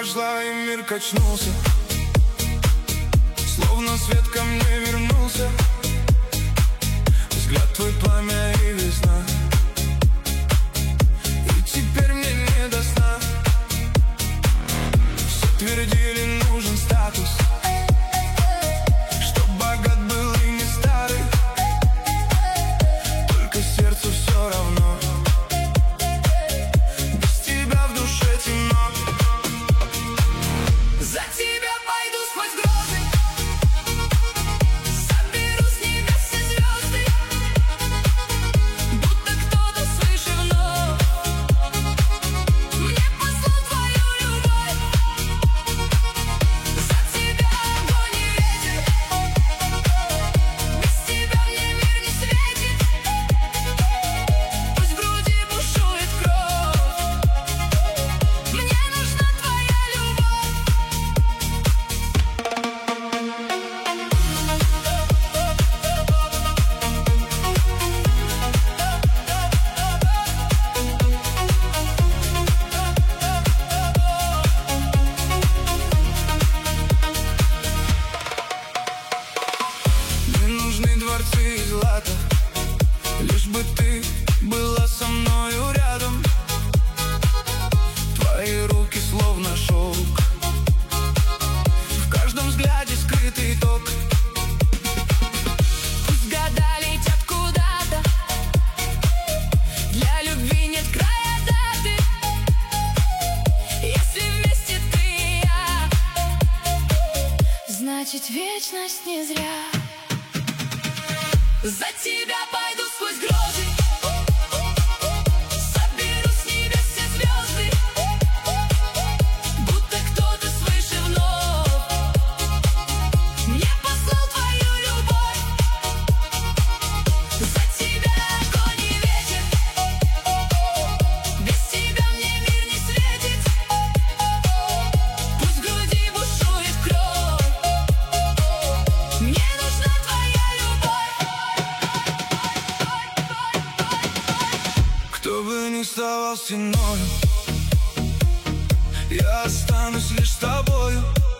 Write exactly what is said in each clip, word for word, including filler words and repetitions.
вошла и мир качнулся, словно свет ко мне вернулся. Взгляд твой пламя и весна, и теперь мне не до сна. Все твердили, нужен статус, чтоб богат был и не старый. Только сердцу все равно, без тебя в душе темно. За тебя пойду сквозь грозы, соберу с небес все звезды, будто кто-то свыше вновь мне послал твою любовь. За тебя огонь и ветер, без тебя мне мир не светит. Пусть в груди бушует кровь, мне нужна твоя любовь. Мне нужны дворцы и злато, лишь бы ты была со мною рядом. Твои руки словно шелк, в каждом взгляде скрытый ток. Пусть года летят куда-то, для любви нет края даты. Если вместе ты и я, значит вечность не зря. За тебя пойду сквозь грозы, соберу с небес все звезды, будто кто-то свыше вновь мне послал твою любовь. За тебя огонь и ветер, без тебя мне мир не светит. Пусть в груди бушует кровь, мне нужна твоя любовь. Кто бы ни стал стеною, я останусь лишь с тобою.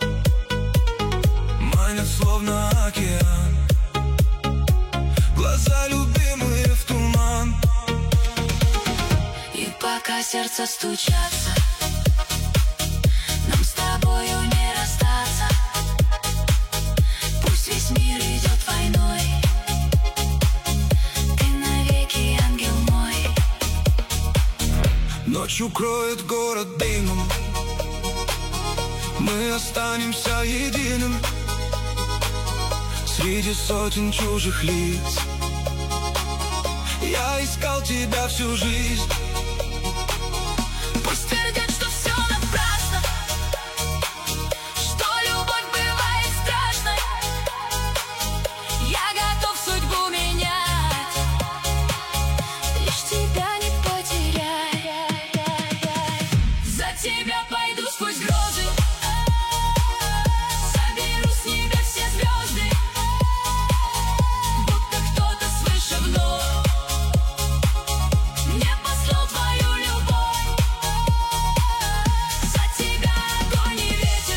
Манят словно океан, глаза любимые в туман. И пока сердца стучатся, нам с тобою не расстаться. Пусть весь мир идет войной, ты навеки ангел мой. Ночь укроет город дымом, мы останемся единым среди сотен чужих лиц. Я искал тебя всю жизнь. Пусть твердят, что все напрасно, что любовь бывает страшной. Я готов судьбу менять, лишь тебя не потерять. За тебя пойду сквозь грозы, соберу с небес все звезды, будто кто-то свыше вновь мне послал твою любовь. За тебя огонь и ветер,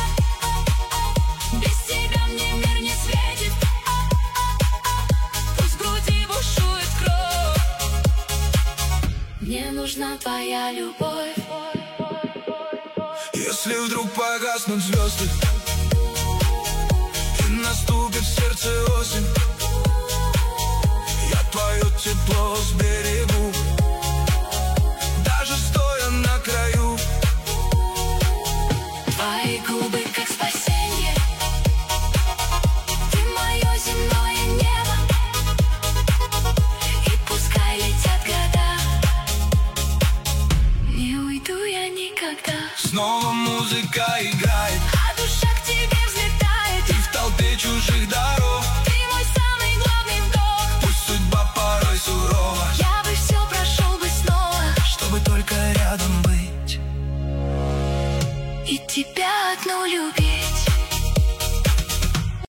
без тебя мне мир не светит. Пусть в груди бушует кровь, мне нужна твоя любовь. Если вдруг погаснут звезды и наступит в сердце осень, я твое тепло сберегу, даже стоя на краю. Твои губы как спасенье, ты мое земное небо. И пускай летят года, не уйду я никогда. Снова музыка играет, а душа к тебе взлетает, и в толпе чужих дорог ты мой самый главный вдох. Пусть судьба порой сурова, я бы все прошел бы снова, чтобы только рядом быть и тебя одну любить.